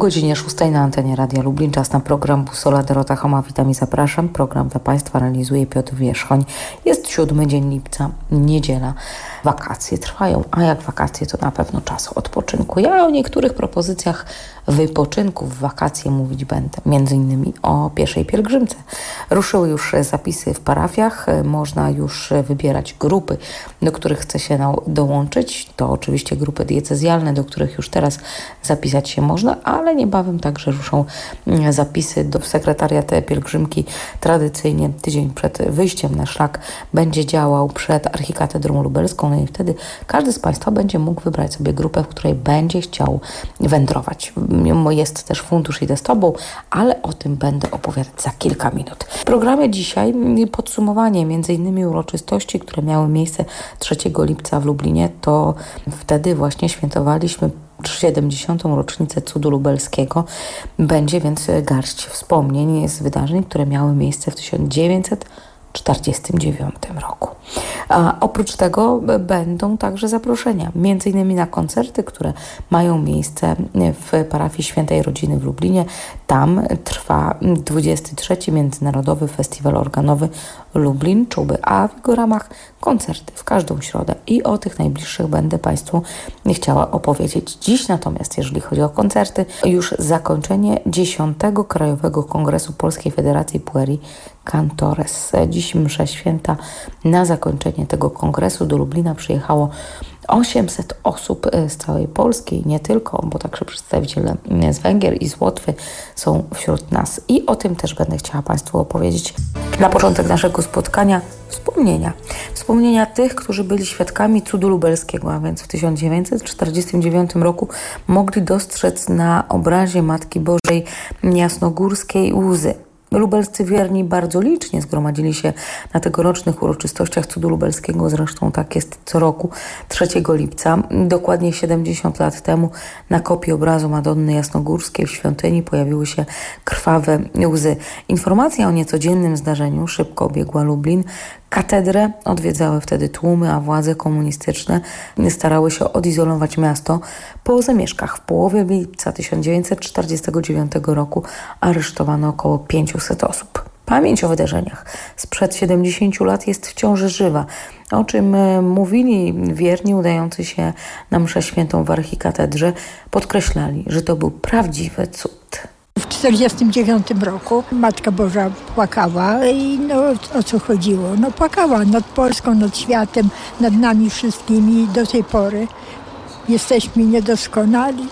godzinie 6 na antenie Radia Lublin. Czas na program Busola. Dorota Choma, witam i zapraszam. Program dla Państwa realizuje Piotr Wierzchoń. Jest 7 dzień lipca, niedziela. Wakacje trwają, a jak wakacje, to na pewno czas odpoczynku. Ja o niektórych propozycjach wypoczynku w wakacje mówić będę. Między innymi o pieszej pielgrzymce. Ruszyły już zapisy w parafiach. Można już wybierać grupy, do których chce się dołączyć. To oczywiście grupy diecezjalne, do których już teraz zapisać się można, ale niebawem także ruszą zapisy w sekretariat pielgrzymki. Tradycyjnie tydzień przed wyjściem na szlak będzie działał przed Archikatedrą Lubelską. No i wtedy każdy z Państwa będzie mógł wybrać sobie grupę, w której będzie chciał wędrować. Jest też fundusz Idę z Tobą, ale o tym będę opowiadać za kilka minut. W programie dzisiaj podsumowanie m.in. uroczystości, które miały miejsce 3 lipca w Lublinie. To wtedy właśnie świętowaliśmy 70. rocznicę Cudu Lubelskiego. Będzie więc garść wspomnień z wydarzeń, które miały miejsce w 1949 roku. A oprócz tego będą także zaproszenia, m.in. na koncerty, które mają miejsce w parafii Świętej Rodziny w Lublinie. Tam trwa 23. Międzynarodowy Festiwal Organowy Lublin Czuby, a w jego ramach koncerty w każdą środę i o tych najbliższych będę Państwu chciała opowiedzieć dziś. Natomiast jeżeli chodzi o koncerty, już zakończenie 10. Krajowego Kongresu Polskiej Federacji Pueri Cantores. Dziś msza święta. Na zakończenie tego kongresu do Lublina przyjechało 800 osób z całej Polski, nie tylko, bo także przedstawiciele z Węgier i z Łotwy są wśród nas. I o tym też będę chciała Państwu opowiedzieć. Na początek naszego spotkania wspomnienia tych, którzy byli świadkami Cudu Lubelskiego, a więc w 1949 roku mogli dostrzec na obrazie Matki Bożej Jasnogórskiej łzy. Lubelscy wierni bardzo licznie zgromadzili się na tegorocznych uroczystościach Cudu Lubelskiego, zresztą tak jest co roku 3 lipca. Dokładnie 70 lat temu na kopii obrazu Madonny Jasnogórskiej w świątyni pojawiły się krwawe łzy. Informacja o niecodziennym zdarzeniu szybko obiegła Lublin. Katedrę odwiedzały wtedy tłumy, a władze komunistyczne starały się odizolować miasto. Po zamieszkach w połowie lipca 1949 roku aresztowano około 500 osób. Pamięć o wydarzeniach sprzed 70 lat jest wciąż żywa, o czym mówili wierni udający się na mszę świętą w archikatedrze. Podkreślali, że to był prawdziwy cud. W 1949 roku Matka Boża płakała i o co chodziło? Płakała nad Polską, nad światem, nad nami wszystkimi do tej pory. Jesteśmy niedoskonali.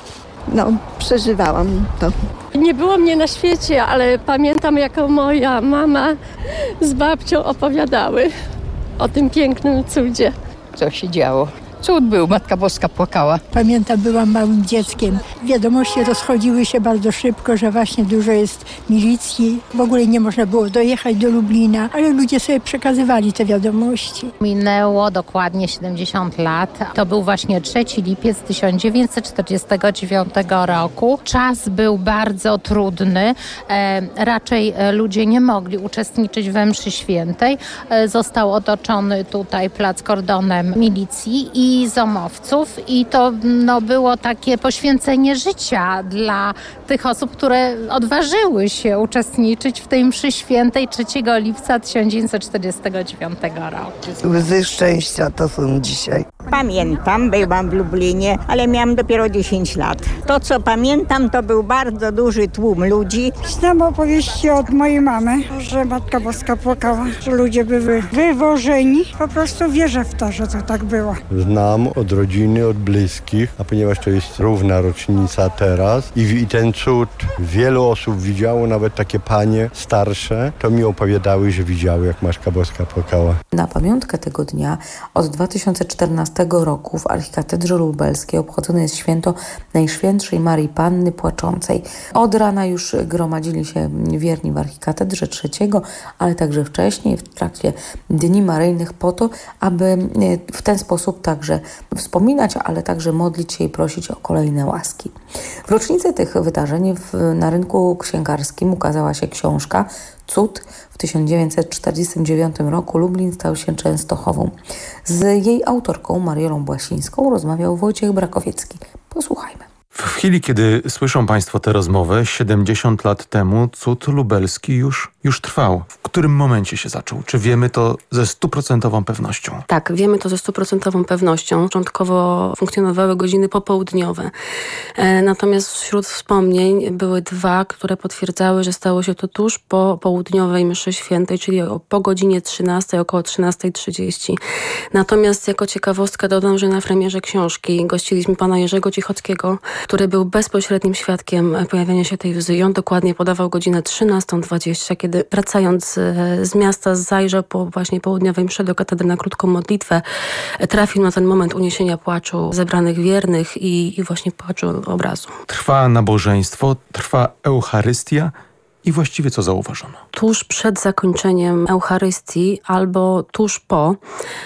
Przeżywałam to. Nie było mnie na świecie, ale pamiętam, jak moja mama z babcią opowiadały o tym pięknym cudzie. Co się działo? Cud był, Matka Boska płakała. Pamiętam, byłam małym dzieckiem. Wiadomości rozchodziły się bardzo szybko, że właśnie dużo jest milicji. W ogóle nie można było dojechać do Lublina, ale ludzie sobie przekazywali te wiadomości. Minęło dokładnie 70 lat. To był właśnie 3 lipiec 1949 roku. Czas był bardzo trudny. Raczej ludzie nie mogli uczestniczyć we mszy świętej. Został otoczony tutaj plac kordonem milicji i zomowców i to było takie poświęcenie życia dla tych osób, które odważyły się uczestniczyć w tej mszy świętej 3 lipca 1949 roku. Łzy szczęścia to są dzisiaj. Pamiętam, byłam w Lublinie, ale miałam dopiero 10 lat. To, co pamiętam, to był bardzo duży tłum ludzi. Znam opowieści od mojej mamy, że Matka Boska płakała, że ludzie byli wywożeni. Po prostu wierzę w to, że to tak było. Znam od rodziny, od bliskich, a ponieważ to jest równa rocznica teraz i ten cud wielu osób widziało, nawet takie panie starsze, to mi opowiadały, że widziały, jak Matka Boska płakała. Na pamiątkę tego dnia od 2014 roku w Archikatedrze Lubelskiej obchodzone jest święto Najświętszej Marii Panny Płaczącej. Od rana już gromadzili się wierni w Archikatedrze 3, ale także wcześniej, w trakcie Dni Maryjnych, po to, aby w ten sposób także wspominać, ale także modlić się i prosić o kolejne łaski. W rocznicę tych wydarzeń na rynku księgarskim ukazała się książka Cud. W 1949 roku Lublin stał się Częstochową. Z jej autorką Mariolą Błasińską rozmawiał Wojciech Brakowiecki. Posłuchajmy. W chwili, kiedy słyszą Państwo tę rozmowę, 70 lat temu cud lubelski już trwał. W którym momencie się zaczął? Czy wiemy to ze 100% pewnością? Tak, wiemy to ze 100% pewnością. Początkowo funkcjonowały godziny popołudniowe. Natomiast wśród wspomnień były dwa, które potwierdzały, że stało się to tuż po południowej mszy świętej, czyli po godzinie 13, około 13:30. Natomiast jako ciekawostkę dodam, że na premierze książki gościliśmy pana Jerzego Cichockiego, który był bezpośrednim świadkiem pojawienia się tej łzy. On dokładnie podawał godzinę 13:20, kiedy wracając z miasta zajrzał po właśnie południowej mszy do katedry na krótką modlitwę. Trafił na ten moment uniesienia płaczu zebranych wiernych i właśnie płaczu obrazu. Trwa nabożeństwo, trwa Eucharystia i właściwie co zauważono? Tuż przed zakończeniem Eucharystii albo tuż po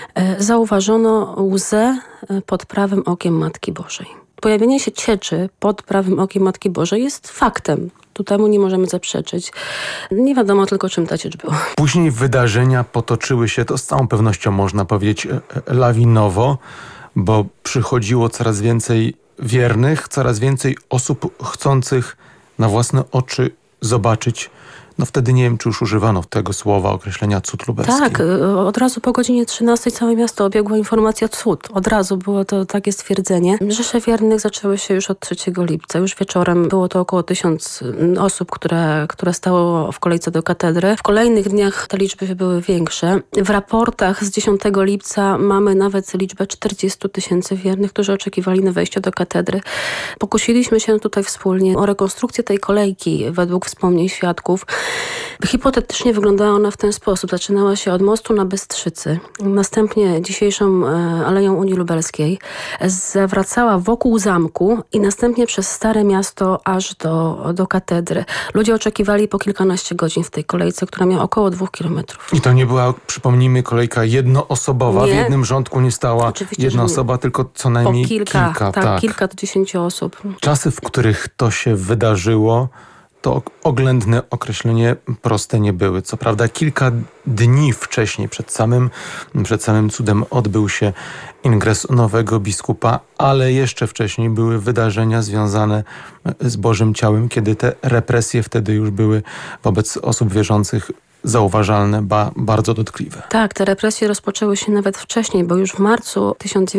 zauważono łzę pod prawym okiem Matki Bożej. Pojawienie się cieczy pod prawym okiem Matki Bożej jest faktem. Tu temu nie możemy zaprzeczyć. Nie wiadomo tylko, czym ta ciecz była. Później wydarzenia potoczyły się, to z całą pewnością można powiedzieć, lawinowo, bo przychodziło coraz więcej wiernych, coraz więcej osób chcących na własne oczy zobaczyć. No wtedy nie wiem, czy już używano tego słowa, określenia cud lubelski. Tak, od razu po godzinie 13 całe miasto obiegła informacja cud. Od razu było to takie stwierdzenie. Msze wiernych zaczęły się już od 3 lipca. Już wieczorem było to około 1000 osób, które stało w kolejce do katedry. W kolejnych dniach te liczby były większe. W raportach z 10 lipca mamy nawet liczbę 40 000 wiernych, którzy oczekiwali na wejście do katedry. Pokusiliśmy się tutaj wspólnie o rekonstrukcję tej kolejki według wspomnień świadków. Hipotetycznie wyglądała ona w ten sposób. Zaczynała się od mostu na Bystrzycy, następnie dzisiejszą Aleją Unii Lubelskiej, zawracała wokół zamku i następnie przez Stare Miasto aż do katedry. Ludzie oczekiwali po kilkanaście godzin w tej kolejce, która miała około 2 kilometrów. I to nie była, przypomnijmy, kolejka jednoosobowa. Nie. W jednym rządku nie stała oczywiście jedna osoba, tylko co najmniej kilka. Tak, kilka do 10 osób. Czasy, w których to się wydarzyło, to oględne określenie proste nie były. Co prawda kilka dni wcześniej, przed samym cudem odbył się ingres nowego biskupa, ale jeszcze wcześniej były wydarzenia związane z Bożym Ciałem, kiedy te represje wtedy już były wobec osób wierzących zauważalne, bardzo dotkliwe. Tak, te represje rozpoczęły się nawet wcześniej, bo już w marcu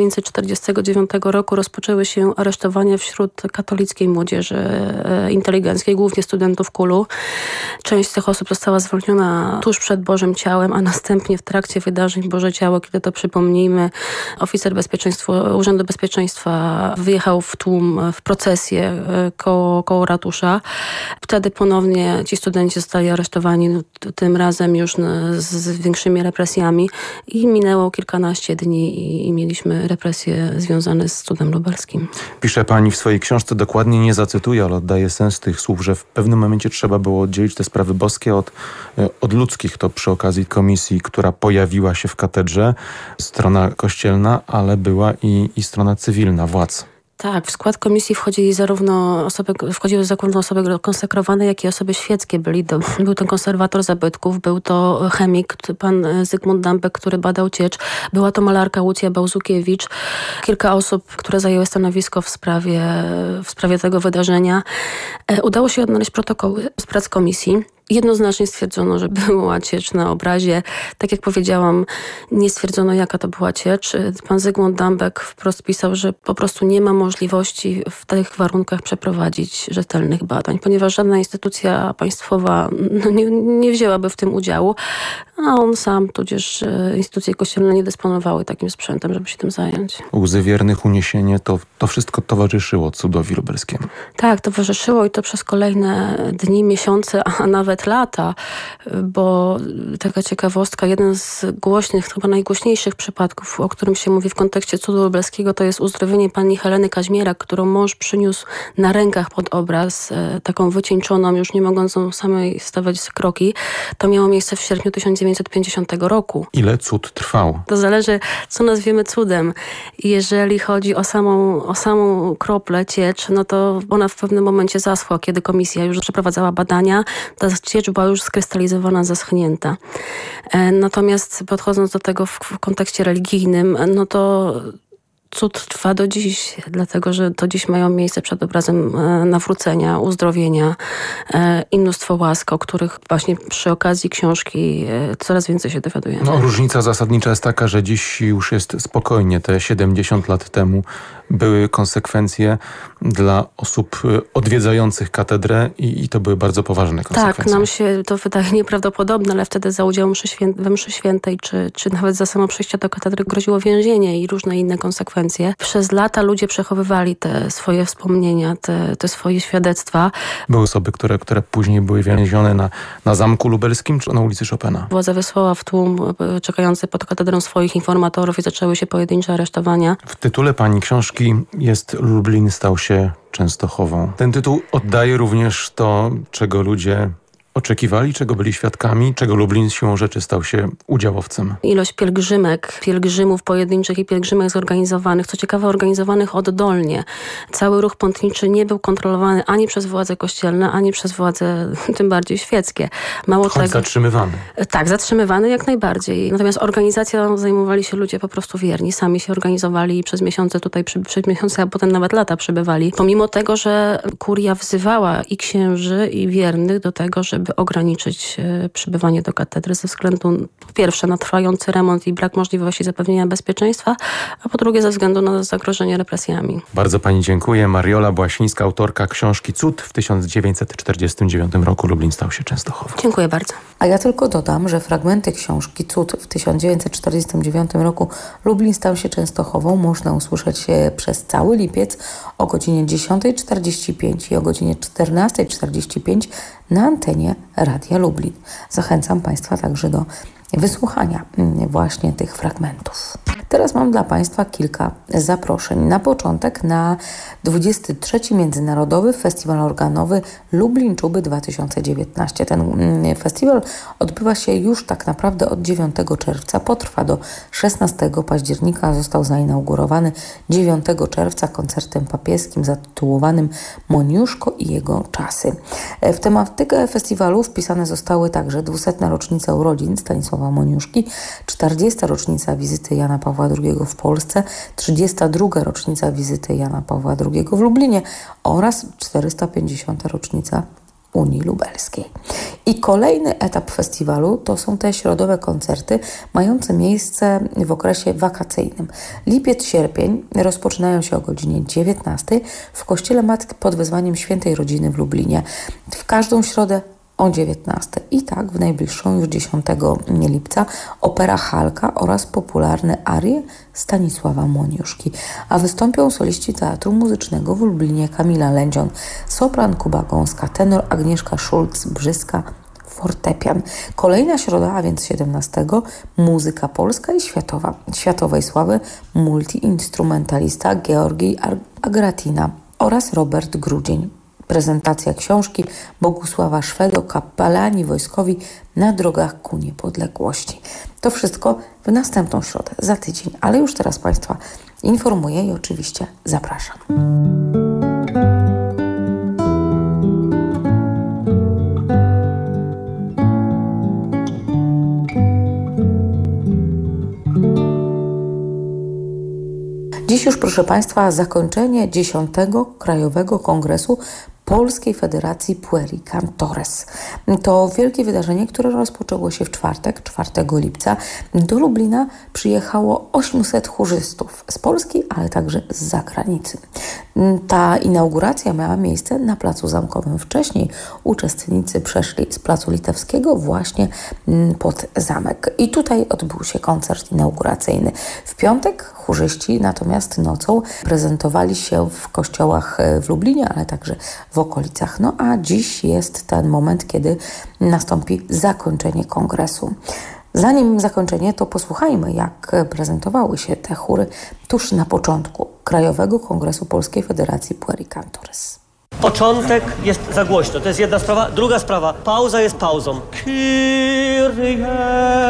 1949 roku rozpoczęły się aresztowania wśród katolickiej młodzieży inteligenckiej, głównie studentów KUL-u. Część z tych osób została zwolniona tuż przed Bożym Ciałem, a następnie w trakcie wydarzeń Boże Ciało, kiedy to przypomnijmy, oficer Urzędu Bezpieczeństwa wyjechał w tłum, w procesję koło ratusza. Wtedy ponownie ci studenci zostali aresztowani, tym razem już z większymi represjami i minęło kilkanaście dni i mieliśmy represje związane z cudem lubelskim. Pisze pani w swojej książce, dokładnie nie zacytuję, ale oddaję sens tych słów, że w pewnym momencie trzeba było oddzielić te sprawy boskie od ludzkich. To przy okazji komisji, która pojawiła się w katedrze, strona kościelna, ale była i strona cywilna władz. Tak, w skład komisji wchodziły zarówno osoby konsekrowane, jak i osoby świeckie. Był to konserwator zabytków, był to chemik, pan Zygmunt Dambek, który badał ciecz, była to malarka Łucja Bałzukiewicz, kilka osób, które zajęły stanowisko w sprawie tego wydarzenia. Udało się odnaleźć protokoły z prac komisji. Jednoznacznie stwierdzono, że była ciecz na obrazie. Tak jak powiedziałam, nie stwierdzono, jaka to była ciecz. Pan Zygmunt Dambek wprost pisał, że po prostu nie ma możliwości w tych warunkach przeprowadzić rzetelnych badań, ponieważ żadna instytucja państwowa nie wzięłaby w tym udziału, a on sam, tudzież instytucje kościelne nie dysponowały takim sprzętem, żeby się tym zająć. Łzy wiernych, uniesienie, to wszystko towarzyszyło cudowi lubelskiemu. Tak, towarzyszyło i to przez kolejne dni, miesiące, a nawet lata, bo taka ciekawostka, jeden z głośnych, chyba najgłośniejszych przypadków, o którym się mówi w kontekście cudu lubelskiego, to jest uzdrowienie pani Heleny Kaźmierak, którą mąż przyniósł na rękach pod obraz, taką wycieńczoną, już nie mogącą samej stawać z kroki. To miało miejsce w sierpniu 1950 roku. Ile cud trwał? To zależy, co nazwiemy cudem. Jeżeli chodzi o samą kroplę, ciecz, no to ona w pewnym momencie zaschła, kiedy komisja już przeprowadzała badania. Ta ciecz była już skrystalizowana, zaschnięta. Natomiast podchodząc do tego w kontekście religijnym, no to cud trwa do dziś, dlatego że do dziś mają miejsce przed obrazem nawrócenia, uzdrowienia i mnóstwo łask, o których właśnie przy okazji książki coraz więcej się dowiadujemy. No, różnica zasadnicza jest taka, że dziś już jest spokojnie. Te 70 lat temu były konsekwencje dla osób odwiedzających katedrę i to były bardzo poważne konsekwencje. Tak, nam się to wydaje nieprawdopodobne, ale wtedy za udział we mszy świętej, czy nawet za samo przejście do katedry groziło więzienie i różne inne konsekwencje. Przez lata ludzie przechowywali te swoje wspomnienia, te swoje świadectwa. Były osoby, które później były więzione na Zamku Lubelskim czy na ulicy Chopina. Władza wysłała w tłum czekający pod katedrą swoich informatorów i zaczęły się pojedyncze aresztowania. W tytule pani książki jest Lublin stał się Częstochową. Ten tytuł oddaje również to, czego ludzie oczekiwali, czego byli świadkami, czego Lublin siłą rzeczy stał się udziałowcem. Ilość pielgrzymów pojedynczych i pielgrzymek zorganizowanych, co ciekawe organizowanych oddolnie. Cały ruch pątniczy nie był kontrolowany ani przez władze kościelne, ani przez władze tym bardziej świeckie. Zatrzymywany. Tak, zatrzymywany jak najbardziej. Natomiast organizacją zajmowali się ludzie po prostu wierni. Sami się organizowali i przez miesiące tutaj, przez miesiące, a potem nawet lata przebywali. Pomimo tego, że kuria wzywała i księży, i wiernych do tego, żeby ograniczyć przybywanie do katedry ze względu po pierwsze na trwający remont i brak możliwości zapewnienia bezpieczeństwa, a po drugie ze względu na zagrożenie represjami. Bardzo pani dziękuję. Mariola Błasińska, autorka książki Cud. W 1949 roku Lublin stał się Częstochową. Dziękuję bardzo. A ja tylko dodam, że fragmenty książki Cud w 1949 roku Lublin stał się Częstochową można usłyszeć przez cały lipiec o godzinie 10:45 i o godzinie 14:45 na antenie Radia Lublin. Zachęcam Państwa także do wysłuchania właśnie tych fragmentów. Teraz mam dla Państwa kilka zaproszeń. Na początek na 23. Międzynarodowy Festiwal Organowy Lublin Czuby 2019. Ten festiwal odbywa się już tak naprawdę od 9 czerwca, potrwa do 16 października. Został zainaugurowany 9 czerwca koncertem papieskim zatytułowanym Moniuszko i jego czasy. W tematykę festiwalu wpisane zostały także 200. rocznica urodzin Stanisława Moniuszki, 40. rocznica wizyty Jana Pawła II w Polsce, 32. rocznica wizyty Jana Pawła II w Lublinie oraz 450. rocznica Unii Lubelskiej. I kolejny etap festiwalu to są te środowe koncerty mające miejsce w okresie wakacyjnym. Lipiec, sierpień rozpoczynają się o godzinie 19 w Kościele Matki pod wezwaniem Świętej Rodziny w Lublinie. W każdą środę o 19. I tak w najbliższą już 10 lipca opera Halka oraz popularne arie Stanisława Moniuszki. A wystąpią soliści Teatru Muzycznego w Lublinie Kamila Lędzion, sopran Kuba Gąska, tenor Agnieszka Szulc-Brzyska, fortepian. Kolejna środa, a więc 17, muzyka polska i światowa. Światowej sławy multiinstrumentalista Georgij Agratina oraz Robert Grudzień. Prezentacja książki Bogusława Szwedo, Kapelani wojskowi na drogach ku niepodległości. To wszystko w następną środę, za tydzień, ale już teraz Państwa informuję i oczywiście zapraszam. Dziś już, proszę Państwa, zakończenie 10. Krajowego Kongresu Polskiej Federacji Pueri Cantores. To wielkie wydarzenie, które rozpoczęło się w czwartek, 4 lipca. Do Lublina przyjechało 800 chórzystów z Polski, ale także z zagranicy. Ta inauguracja miała miejsce na Placu Zamkowym. Wcześniej uczestnicy przeszli z Placu Litewskiego właśnie pod zamek. I tutaj odbył się koncert inauguracyjny. W piątek chórzyści natomiast nocą prezentowali się w kościołach w Lublinie, ale także w okolicach. No a dziś jest ten moment, kiedy nastąpi zakończenie kongresu. Zanim zakończenie, to posłuchajmy, jak prezentowały się te chóry tuż na początku Krajowego Kongresu Polskiej Federacji Pueri Cantores. Początek jest za głośno, to jest jedna sprawa. Druga sprawa, pauza jest pauzą. Kyrie,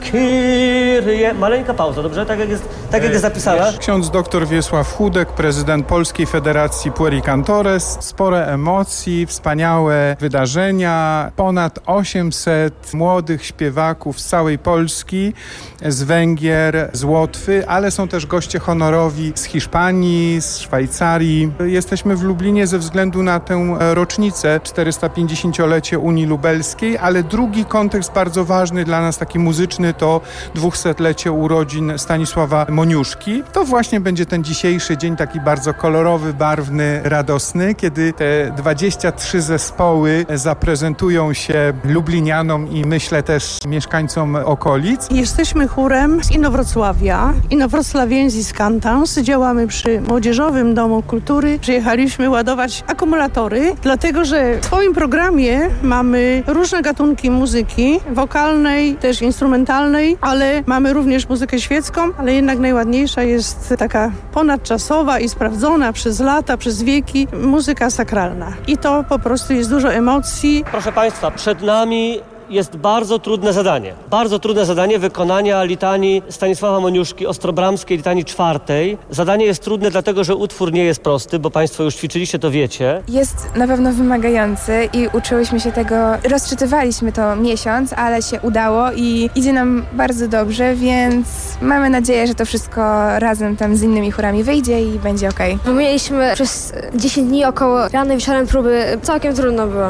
Kyrie. Maleńka pauza, dobrze? Tak jak jest zapisana. Ksiądz dr Wiesław Hudek, prezydent Polskiej Federacji Puericantores. Spore emocji, wspaniałe wydarzenia. Ponad 800 młodych śpiewaków z całej Polski, z Węgier, z Łotwy, ale są też goście honorowi z Hiszpanii, z Szwajcarii. Jesteśmy w Lublinie ze względu na tę rocznicę 450-lecie Unii Lubelskiej, ale drugi kontekst bardzo ważny dla nas, taki muzyczny, to 200-lecie urodzin Stanisława Moniuszki. To właśnie będzie ten dzisiejszy dzień taki bardzo kolorowy, barwny, radosny, kiedy te 23 zespoły zaprezentują się lublinianom i myślę też mieszkańcom okolic. Jesteśmy chórem z Inowrocławia, Inowrocławiensis Cantans. Działamy przy Młodzieżowym Domu Kultury. Przyjechaliśmy ładować akumulatory, dlatego że w swoim programie mamy różne gatunki muzyki, wokalnej, też instrumentalnej, ale mamy również muzykę świecką, ale jednak najładniejsza jest taka ponadczasowa i sprawdzona przez lata, przez wieki muzyka sakralna. I to po prostu jest dużo emocji. Proszę Państwa, przed nami jest bardzo trudne zadanie. Bardzo trudne zadanie wykonania litanii Stanisława Moniuszki, ostrobramskiej litanii 4. Zadanie jest trudne dlatego, że utwór nie jest prosty, bo Państwo już ćwiczyliście, to wiecie. Jest na pewno wymagający i uczyłyśmy się tego, rozczytywaliśmy to miesiąc, ale się udało i idzie nam bardzo dobrze, więc mamy nadzieję, że to wszystko razem tam z innymi chórami wyjdzie i będzie okej. Bo mieliśmy przez 10 dni około rano i wieczorem próby, całkiem trudno było.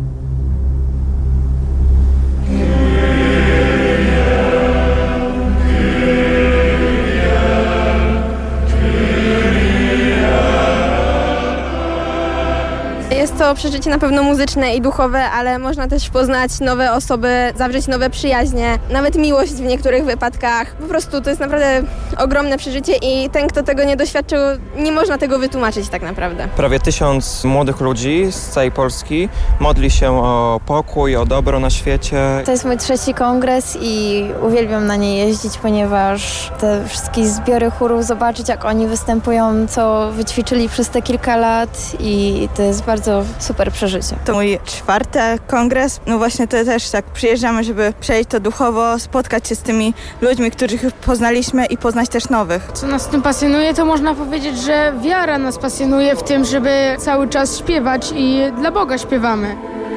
Jest to przeżycie na pewno muzyczne i duchowe, ale można też poznać nowe osoby, zawrzeć nowe przyjaźnie, nawet miłość w niektórych wypadkach. Po prostu to jest naprawdę ogromne przeżycie i ten, kto tego nie doświadczył, nie można tego wytłumaczyć tak naprawdę. Prawie 1000 młodych ludzi z całej Polski modli się o pokój, o dobro na świecie. To jest mój 3. kongres i uwielbiam na nie jeździć, ponieważ te wszystkie zbiory chórów, zobaczyć jak oni występują, co wyćwiczyli przez te kilka lat i to jest bardzo super przeżycie. To mój 4. kongres. No właśnie to też tak przyjeżdżamy, żeby przejść to duchowo, spotkać się z tymi ludźmi, których już poznaliśmy i poznać też nowych. Co nas w tym pasjonuje, to można powiedzieć, że wiara nas pasjonuje w tym, żeby cały czas śpiewać i dla Boga śpiewamy.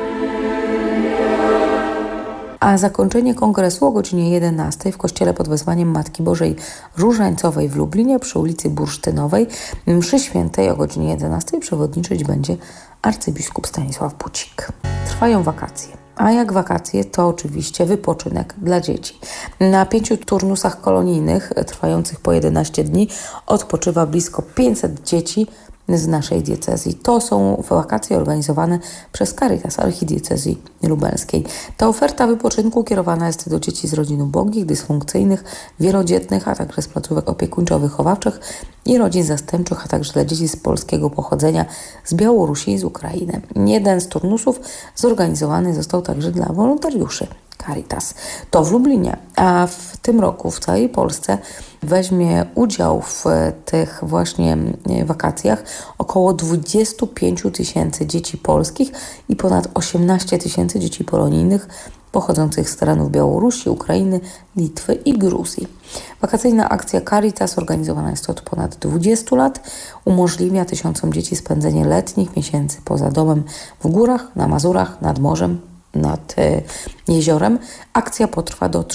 A zakończenie kongresu o godzinie 11 w kościele pod wezwaniem Matki Bożej Różańcowej w Lublinie przy ulicy Bursztynowej. Mszy świętej o godzinie 11 przewodniczyć będzie arcybiskup Stanisław Bucik. Trwają wakacje. A jak wakacje, to oczywiście wypoczynek dla dzieci. Na 5 turnusach kolonijnych trwających po 11 dni odpoczywa blisko 500 dzieci z naszej diecezji. To są wakacje organizowane przez Caritas Archidiecezji Lubelskiej. Ta oferta wypoczynku kierowana jest do dzieci z rodzin ubogich, dysfunkcyjnych, wielodzietnych, a także z placówek opiekuńczo-wychowawczych i rodzin zastępczych, a także dla dzieci z polskiego pochodzenia, z Białorusi i z Ukrainy. Jeden z turnusów zorganizowany został także dla wolontariuszy Caritas. To w Lublinie, a w tym roku w całej Polsce weźmie udział w tych właśnie wakacjach około 25 000 dzieci polskich i ponad 18 000 dzieci polonijnych pochodzących z terenów Białorusi, Ukrainy, Litwy i Gruzji. Wakacyjna akcja Caritas organizowana jest od ponad 20 lat. Umożliwia tysiącom dzieci spędzenie letnich miesięcy poza domem w górach, na Mazurach, nad morzem, nad jeziorem. Akcja potrwa do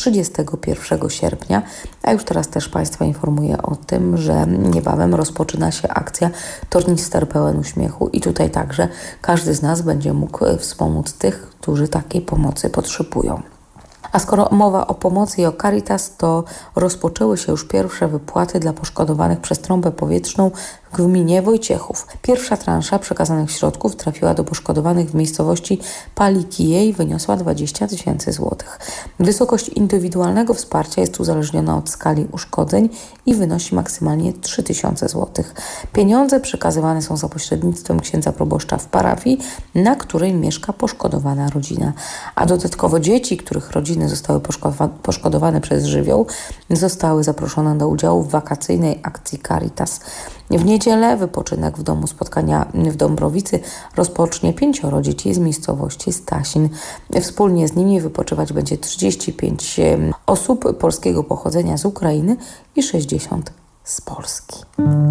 31 sierpnia, a już teraz też Państwa informuję o tym, że niebawem rozpoczyna się akcja Tornister pełen uśmiechu i tutaj także każdy z nas będzie mógł wspomóc tych, którzy takiej pomocy potrzebują. A skoro mowa o pomocy i o Caritas, to rozpoczęły się już pierwsze wypłaty dla poszkodowanych przez trąbę powietrzną w gminie Wojciechów. Pierwsza transza przekazanych środków trafiła do poszkodowanych w miejscowości Palikije i wyniosła 20 000 złotych. Wysokość indywidualnego wsparcia jest uzależniona od skali uszkodzeń i wynosi maksymalnie 3000 złotych. Pieniądze przekazywane są za pośrednictwem księdza proboszcza w parafii, na której mieszka poszkodowana rodzina. A dodatkowo dzieci, których rodziny zostały poszkodowane przez żywioł, zostały zaproszone do udziału w wakacyjnej akcji Caritas. W niedzielę wypoczynek w domu spotkania w Dąbrowicy rozpocznie 5 dzieci z miejscowości Stasin. Wspólnie z nimi wypoczywać będzie 35 osób polskiego pochodzenia z Ukrainy i 60 z Polski.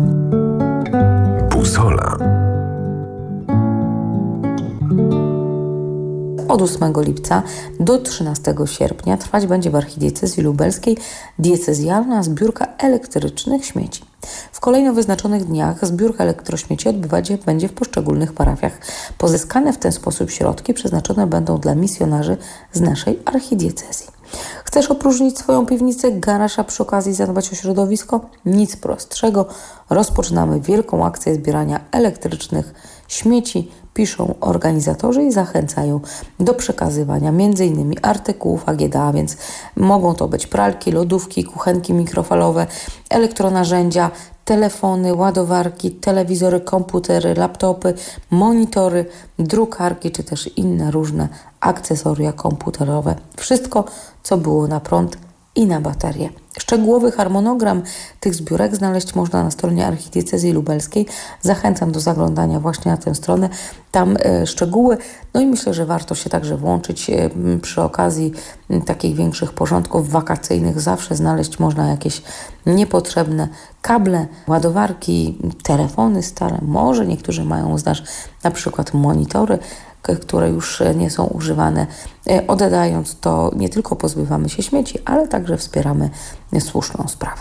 Busola. Od 8 lipca do 13 sierpnia trwać będzie w archidiecezji lubelskiej diecezjalna zbiórka elektrycznych śmieci. W kolejno wyznaczonych dniach zbiórka elektrośmieci odbywać będzie w poszczególnych parafiach. Pozyskane w ten sposób środki przeznaczone będą dla misjonarzy z naszej archidiecezji. Chcesz opróżnić swoją piwnicę, garaż, a przy okazji zadbać o środowisko? Nic prostszego. Rozpoczynamy wielką akcję zbierania elektrycznych śmieci, piszą organizatorzy i zachęcają do przekazywania m.in. artykułów AGD, a więc mogą to być pralki, lodówki, kuchenki mikrofalowe, elektronarzędzia, telefony, ładowarki, telewizory, komputery, laptopy, monitory, drukarki czy też inne różne akcesoria komputerowe. Wszystko, co było na prąd i na baterie. Szczegółowy harmonogram tych zbiórek znaleźć można na stronie Archidiecezji Lubelskiej. Zachęcam do zaglądania właśnie na tę stronę. Tam szczegóły. No i myślę, że warto się także włączyć przy okazji takich większych porządków wakacyjnych. Zawsze znaleźć można jakieś niepotrzebne kable, ładowarki, telefony stare. Może niektórzy mają, znasz, na przykład monitory, które już nie są używane. Oddając to nie tylko pozbywamy się śmieci, ale także wspieramy słuszną sprawę.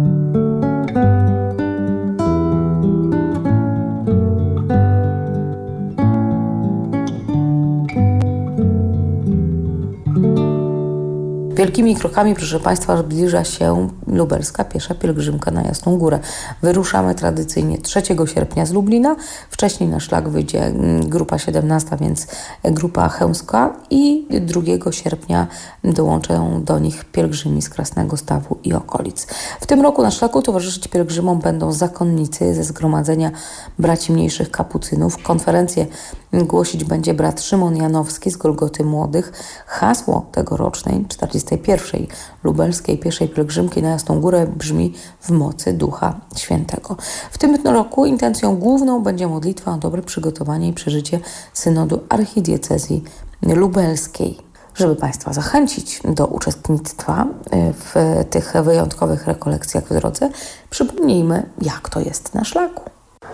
Wielkimi krokami, proszę Państwa, zbliża się lubelska piesza pielgrzymka na Jasną Górę. Wyruszamy tradycyjnie 3 sierpnia z Lublina. Wcześniej na szlak wyjdzie grupa 17, więc grupa chełmska i 2 sierpnia dołączą do nich pielgrzymi z Krasnego Stawu i okolic. W tym roku na szlaku towarzyszyć pielgrzymom będą zakonnicy ze Zgromadzenia Braci Mniejszych Kapucynów. Konferencję głosić będzie brat Szymon Janowski z Golgoty Młodych. Hasło tegorocznej 41. lubelskiej pieszej pielgrzymki na Jasną Górę brzmi: w mocy Ducha Świętego. W tym roku intencją główną będzie modlitwa o dobre przygotowanie i przeżycie synodu archidiecezji lubelskiej. Żeby Państwa zachęcić do uczestnictwa w tych wyjątkowych rekolekcjach w drodze, przypomnijmy, jak to jest na szlaku.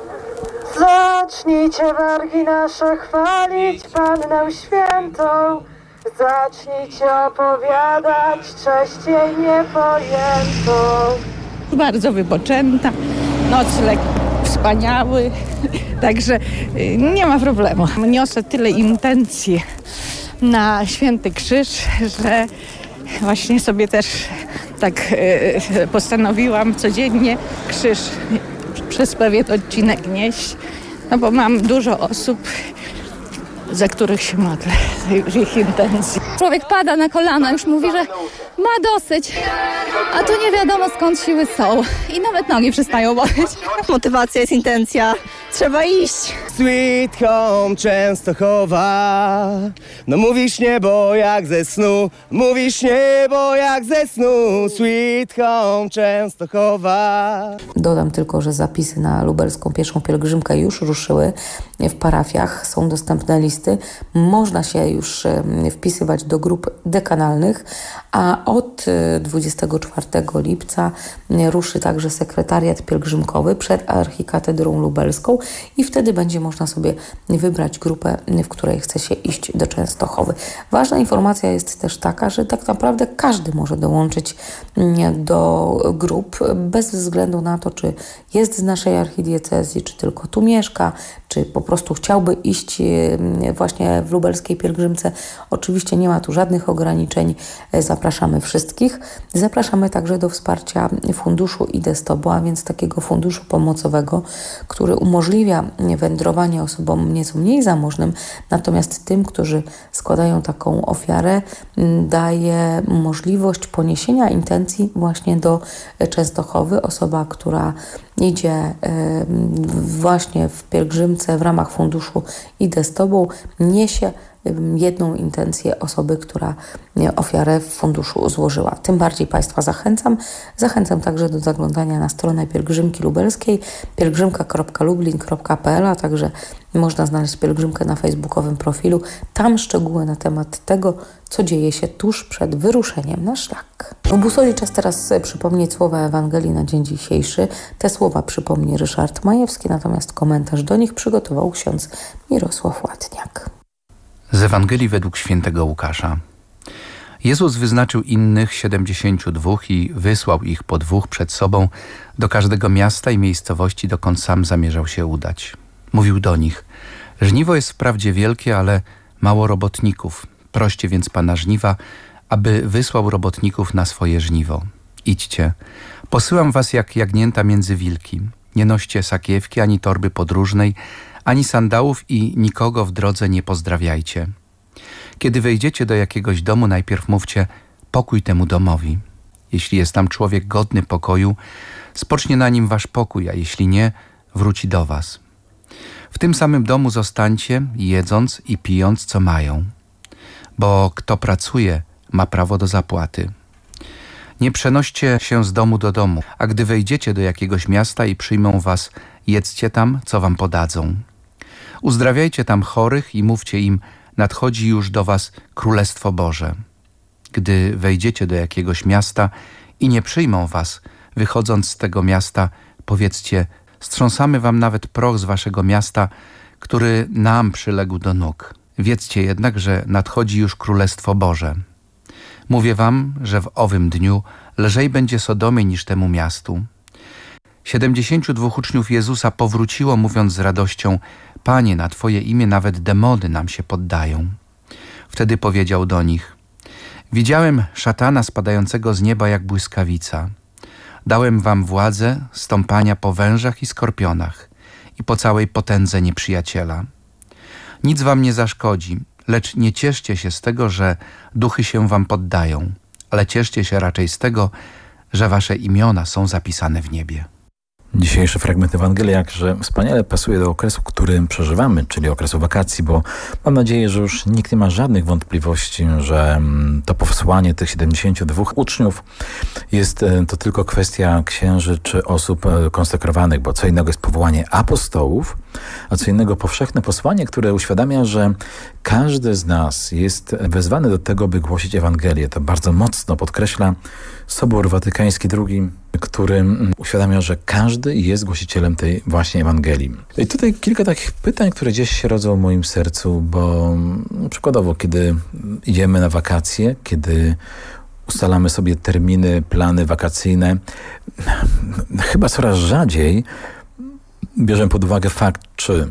Zacznijcie wargi nasze chwalić Pannę Świętą. Zacznijcie opowiadać cześć jej niepojętą. Bardzo wypoczęta, nocleg wspaniały, także nie ma problemu. Niosę tyle intencji na Święty Krzyż, że właśnie sobie też tak postanowiłam codziennie krzyż przez pewien odcinek nieść, no bo mam dużo osób, za których się modlę, ich intencji. Człowiek pada na kolana, już mówi, że ma dosyć, a tu nie wiadomo skąd siły są i nawet nogi przestają boleć. Motywacja jest intencja, trzeba iść. Sweet home Częstochowa, no mówisz niebo jak ze snu, mówisz niebo jak ze snu, sweet home Częstochowa. Dodam tylko, że zapisy na lubelską pieszą pielgrzymkę już ruszyły w parafiach, są dostępne listy, można się już wpisywać do grup dekanalnych, a od 24 lipca ruszy także sekretariat pielgrzymkowy przed archikatedrą lubelską i wtedy będzie można sobie wybrać grupę, w której chce się iść do Częstochowy. Ważna informacja jest też taka, że tak naprawdę każdy może dołączyć do grup bez względu na to, czy jest z naszej archidiecezji, czy tylko tu mieszka, czy po prostu chciałby iść właśnie w lubelskiej pielgrzymce. Oczywiście nie ma tu żadnych ograniczeń. Zapraszamy wszystkich. Zapraszamy także do wsparcia funduszu IDESTOBO, a więc takiego funduszu pomocowego, który umożliwia wędrowanie osobom nieco mniej zamożnym, natomiast tym, którzy składają taką ofiarę, daje możliwość poniesienia intencji właśnie do Częstochowy. Osoba, która idzie właśnie w pielgrzymce w ramach funduszu IDESTOBO, niesie jedną intencję osoby, która ofiarę w funduszu złożyła. Tym bardziej Państwa zachęcam. Zachęcam także do zaglądania na stronę Pielgrzymki Lubelskiej pielgrzymka.lublin.pl, a także można znaleźć pielgrzymkę na facebookowym profilu. Tam szczegóły na temat tego, co dzieje się tuż przed wyruszeniem na szlak. W Busoli czas teraz przypomnieć słowa Ewangelii na dzień dzisiejszy. Te słowa przypomni Ryszard Majewski, natomiast komentarz do nich przygotował ksiądz Mirosław Łatniak. Z Ewangelii według świętego Łukasza. Jezus wyznaczył innych 72 i wysłał ich po 2 przed sobą do każdego miasta i miejscowości, dokąd sam zamierzał się udać. Mówił do nich: żniwo jest wprawdzie wielkie, ale mało robotników. Proście więc Pana żniwa, aby wysłał robotników na swoje żniwo. Idźcie, posyłam was jak jagnięta między wilki. Nie noście sakiewki, ani torby podróżnej, ani sandałów i nikogo w drodze nie pozdrawiajcie. Kiedy wejdziecie do jakiegoś domu, najpierw mówcie: pokój temu domowi. Jeśli jest tam człowiek godny pokoju, spocznie na nim wasz pokój, a jeśli nie, wróci do was. W tym samym domu zostańcie, jedząc i pijąc, co mają. Bo kto pracuje, ma prawo do zapłaty. Nie przenoście się z domu do domu, a gdy wejdziecie do jakiegoś miasta i przyjmą was, jedzcie tam, co wam podadzą. Uzdrawiajcie tam chorych i mówcie im: nadchodzi już do was Królestwo Boże. Gdy wejdziecie do jakiegoś miasta i nie przyjmą was, wychodząc z tego miasta, powiedzcie: strząsamy wam nawet proch z waszego miasta, który nam przyległ do nóg. Wiedzcie jednak, że nadchodzi już Królestwo Boże. Mówię wam, że w owym dniu lżej będzie Sodomie niż temu miastu. 72 uczniów Jezusa powróciło, mówiąc z radością: Panie, na Twoje imię nawet demony nam się poddają. Wtedy powiedział do nich: widziałem szatana spadającego z nieba jak błyskawica. Dałem wam władzę stąpania po wężach i skorpionach i po całej potędze nieprzyjaciela. Nic wam nie zaszkodzi, lecz nie cieszcie się z tego, że duchy się wam poddają, ale cieszcie się raczej z tego, że wasze imiona są zapisane w niebie. Dzisiejszy fragment Ewangelii jakże wspaniale pasuje do okresu, który przeżywamy, czyli okresu wakacji, bo mam nadzieję, że już nikt nie ma żadnych wątpliwości, że to powsłanie tych 72 uczniów jest to tylko kwestia księży czy osób konsekrowanych, bo co innego jest powołanie apostołów, a co innego powszechne posłanie, które uświadamia, że każdy z nas jest wezwany do tego, by głosić Ewangelię. To bardzo mocno podkreśla Sobór Watykański II, który uświadamia, że każdy jest głosicielem tej właśnie Ewangelii. I tutaj kilka takich pytań, które gdzieś się rodzą w moim sercu, bo przykładowo, kiedy idziemy na wakacje, kiedy ustalamy sobie terminy, plany wakacyjne, chyba coraz rzadziej bierzemy pod uwagę fakt, czy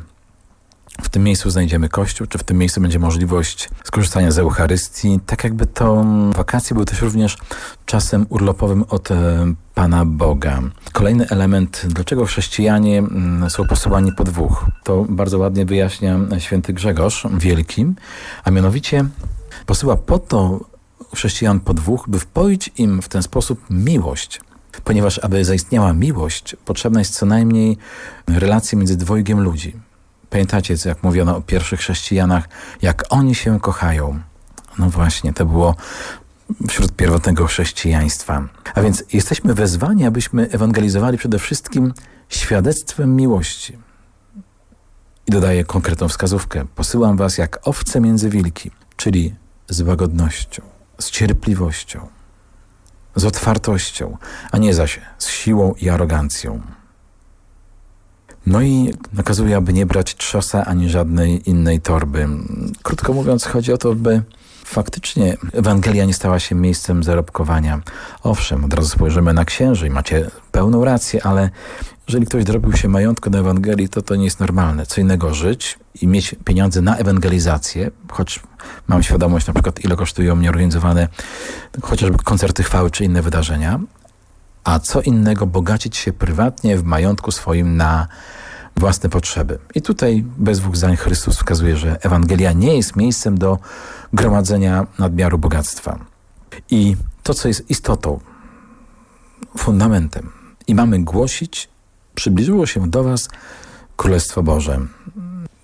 w tym miejscu znajdziemy kościół, czy w tym miejscu będzie możliwość skorzystania z Eucharystii. Tak jakby to wakacje były też również czasem urlopowym od Pana Boga. Kolejny element, dlaczego chrześcijanie są posyłani po 2. To bardzo ładnie wyjaśnia święty Grzegorz Wielki, a mianowicie posyła po to chrześcijan po 2, by wpoić im w ten sposób miłość. Ponieważ aby zaistniała miłość, potrzebna jest co najmniej relacja między dwojgiem ludzi. Pamiętacie, jak mówiono o pierwszych chrześcijanach, jak oni się kochają. No właśnie, to było wśród pierwotnego chrześcijaństwa. A więc jesteśmy wezwani, abyśmy ewangelizowali przede wszystkim świadectwem miłości. I dodaję konkretną wskazówkę. Posyłam was jak owce między wilki, czyli z łagodnością, z cierpliwością, z otwartością, a nie zaś z siłą i arogancją. No i nakazuje, aby nie brać trzosa ani żadnej innej torby. Krótko mówiąc, chodzi o to, by faktycznie Ewangelia nie stała się miejscem zarobkowania. Owszem, od razu spojrzymy na księży i macie pełną rację, ale jeżeli ktoś dorobił się majątku na Ewangelii, to nie jest normalne. Co innego żyć i mieć pieniądze na ewangelizację, choć mam świadomość na przykład, ile kosztują mnie organizowane chociażby koncerty chwały czy inne wydarzenia, a co innego bogacić się prywatnie w majątku swoim na własne potrzeby. I tutaj bez 2 zdań Chrystus wskazuje, że Ewangelia nie jest miejscem do gromadzenia nadmiaru bogactwa. I to, co jest istotą, fundamentem i mamy głosić, przybliżyło się do was Królestwo Boże.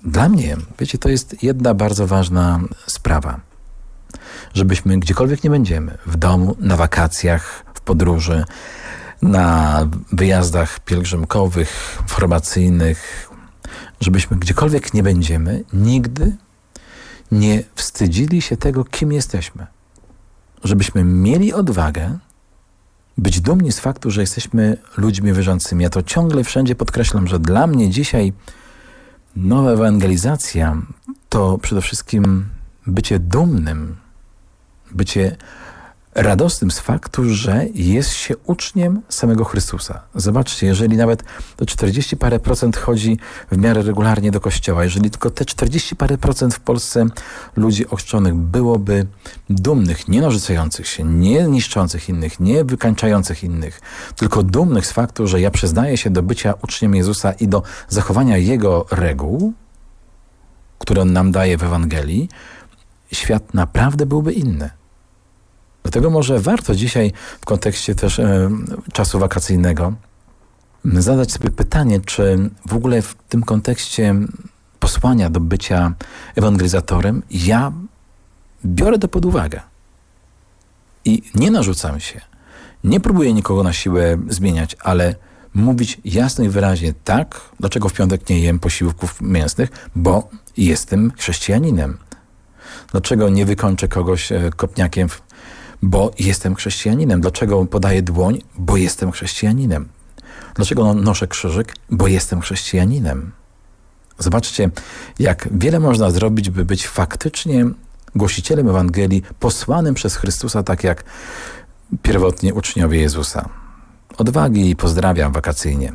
Dla mnie, wiecie, to jest jedna bardzo ważna sprawa. Żebyśmy gdziekolwiek nie będziemy, w domu, na wakacjach, w podróży, na wyjazdach pielgrzymkowych, formacyjnych, żebyśmy gdziekolwiek nie będziemy, nigdy nie wstydzili się tego, kim jesteśmy. Żebyśmy mieli odwagę być dumni z faktu, że jesteśmy ludźmi wierzącymi. Ja to ciągle wszędzie podkreślam, że dla mnie dzisiaj nowa ewangelizacja to przede wszystkim bycie dumnym, bycie radosnym z faktu, że jest się uczniem samego Chrystusa. Zobaczcie, jeżeli nawet to 40 parę procent chodzi w miarę regularnie do kościoła, jeżeli tylko te 40 parę procent w Polsce ludzi ochrzczonych byłoby dumnych, nie narzucających się, nie niszczących innych, nie wykańczających innych, tylko dumnych z faktu, że ja przyznaję się do bycia uczniem Jezusa i do zachowania Jego reguł, które On nam daje w Ewangelii, świat naprawdę byłby inny. Dlatego może warto dzisiaj w kontekście też czasu wakacyjnego zadać sobie pytanie, czy w ogóle w tym kontekście posłania do bycia ewangelizatorem ja biorę to pod uwagę i nie narzucam się, nie próbuję nikogo na siłę zmieniać, ale mówić jasno i wyraźnie tak, dlaczego w piątek nie jem posiłków mięsnych, bo jestem chrześcijaninem. Dlaczego nie wykończę kogoś kopniakiem, bo jestem chrześcijaninem. Dlaczego podaję dłoń? Bo jestem chrześcijaninem. Dlaczego noszę krzyżyk? Bo jestem chrześcijaninem. Zobaczcie, jak wiele można zrobić, by być faktycznie głosicielem Ewangelii, posłanym przez Chrystusa, tak jak pierwotnie uczniowie Jezusa. Odwagi i pozdrawiam wakacyjnie.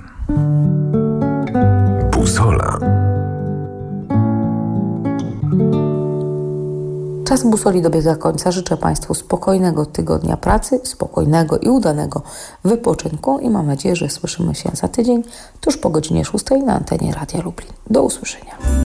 Busola. Czas busoli dobiega końca. Życzę Państwu spokojnego tygodnia pracy, spokojnego i udanego wypoczynku i mam nadzieję, że słyszymy się za tydzień, tuż po godzinie 6 na antenie Radia Lublin. Do usłyszenia.